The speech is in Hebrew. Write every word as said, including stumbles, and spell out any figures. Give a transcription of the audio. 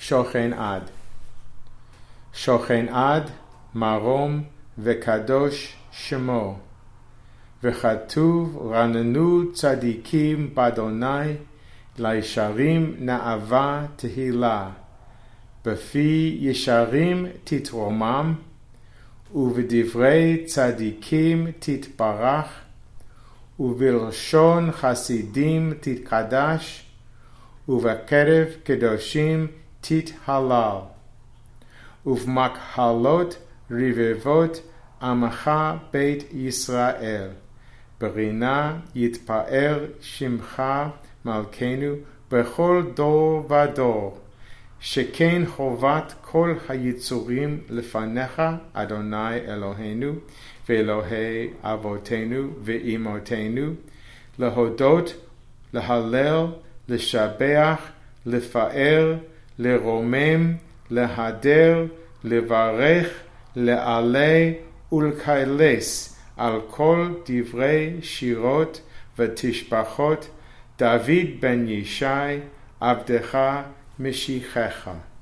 שוכן עד. שוכן עד מרום וקדוש שמו. וכתוב רננו צדיקים באדוני, לישרים נאווה תהילה. בפי ישרים תתרומם, ובדברי צדיקים תתברך, ובלשון חסידים תתקדש, ובקרב קדושים תתהלל. ובמקהלות רבבות עמך בית ישראל. ברינה יתפאר שמך מלכנו בכל דור ודור. שכן חובת כל היצורים לפניך, אדוני אלוהינו ואלוהי אבותינו ואמותינו, להודות, להלל, לשבח, לפאר, לרומם, להדר, לברך, לעלה ולקלס על כל דברי שירות ותשבחות דוד בן ישי עבדך משיחך.